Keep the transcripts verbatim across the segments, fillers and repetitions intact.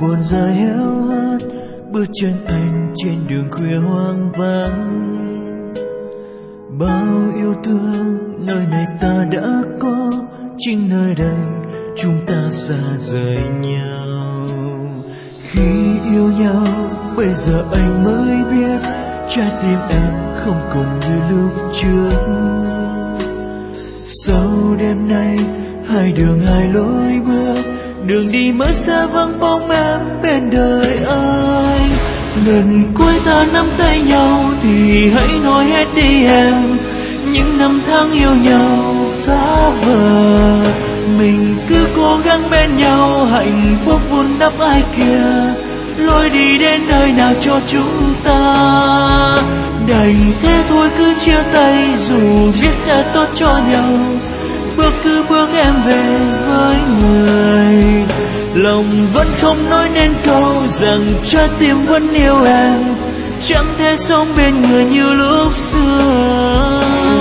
buồn rơi héo hắt, bước chân anh trên đường khuya hoang vắng. Bao yêu thương nơi này ta đã có, chính nơi đây chúng ta xa rời nhau. Khi yêu nhau bây giờ anh mới biết, trái tim em không còn như lúc trước. Sau đêm nay hai đường hai lối bước, đường đi mới xa vắng bóng em bên đời anh. Lần cuối ta nắm tay nhau thì hãy nói hết đi em, những năm tháng yêu nhau xa vời. Mình cứ cố gắng bên nhau, hạnh phúc vun đắp ai kia, lối đi đến nơi nào cho chúng ta. Đành thế thôi cứ chia tay, dù biết sẽ tốt cho nhau. Bước cứ bước em về với người, lòng vẫn không nói nên câu rằng trái tim vẫn yêu em, chẳng thể sống bên người như lúc xưa.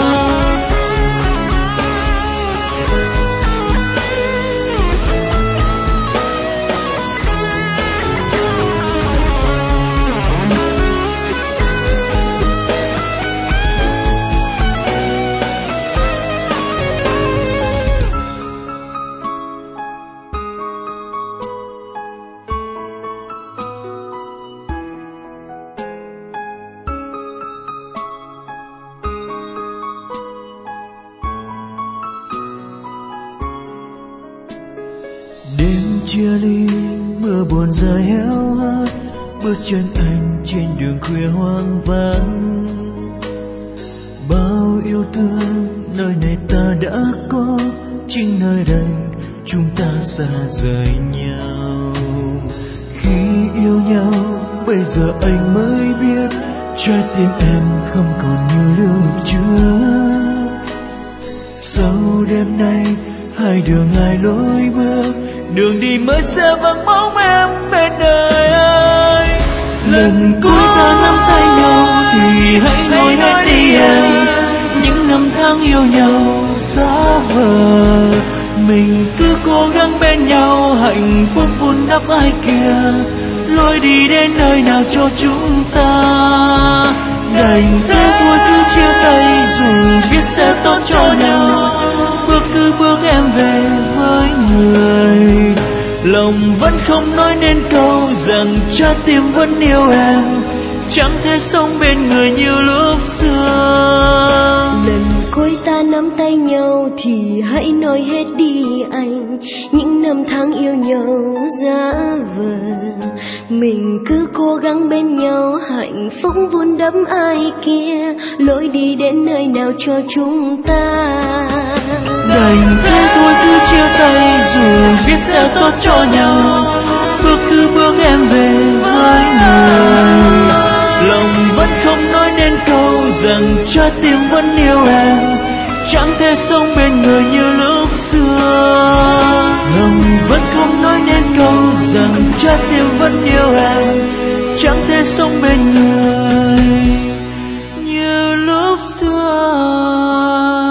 Đêm chia ly, mưa buồn rơi héo hắt, bước chân anh trên đường khuya hoang vắng. Bao yêu thương nơi này ta đã có, chính nơi đây chúng ta xa rời nhau. Khi yêu nhau bây giờ anh mới biết, trái tim em không còn như lúc trước. Sau đêm nay hai đường hai lối bước, đường đi mới xa vắng bóng em bên đời anh. Lần cuối ta nắm tay nhau thì hãy nói hết đi em, những năm tháng yêu nhau xa vời. Mình cứ cố gắng bên nhau, hạnh phúc vun đắp ai kia, lối đi đến nơi nào cho chúng ta. Đành thế thôi cứ chia tay, dù biết sẽ tốt cho nhau. Bước cứ bước em về với người, lòng vẫn không nói nên câu rằng trái tim vẫn yêu em, chẳng thể sống bên người như lúc xưa. Lần cuối ta nắm tay nhau thì hãy nói hết đi anh, những năm tháng yêu nhau giá vờ. Mình cứ cố gắng bên nhau, hạnh phúc vun đắp ai kia, lối đi đến nơi nào cho chúng ta. Đành thế thôi cứ chia tay, dù biết sẽ tốt cho nhau. Bước cứ bước em về với người, lòng vẫn không nói nên câu rằng trái tim vẫn yêu em, chẳng thể sống bên người như lúc xưa. Lòng vẫn không nói nên câu rằng trái tim vẫn yêu em, chẳng thể sống bên người như lúc xưa.